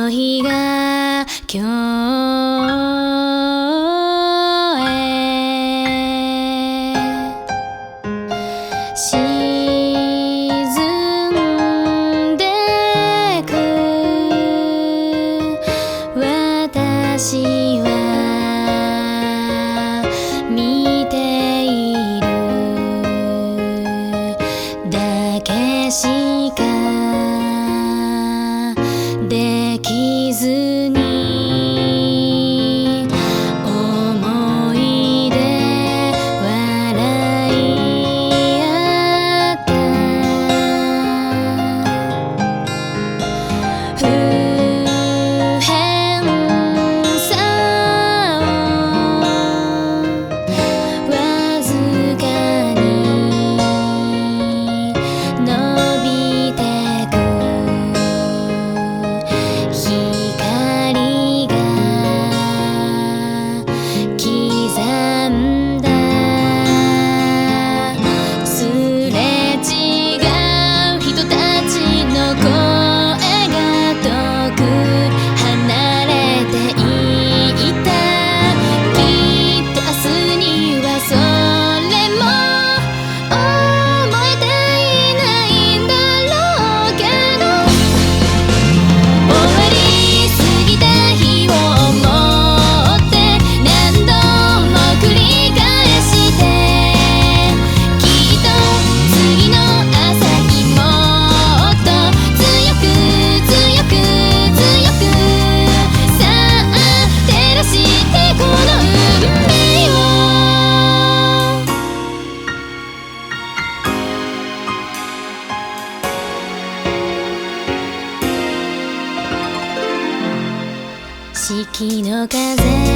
の日が今日へ沈んでく私は見ているだけしかできずに思い出笑い合った不変さをわずかに伸びてく光が刻んだすれ違う人たちの声が遠く離れていたきっと明日にはそれも覚えていないんだろうけど終わりすぎた日を思って何度も繰り返してきっと次の朝日もっと強く強く強くさあ照らしてこの運命を四季の風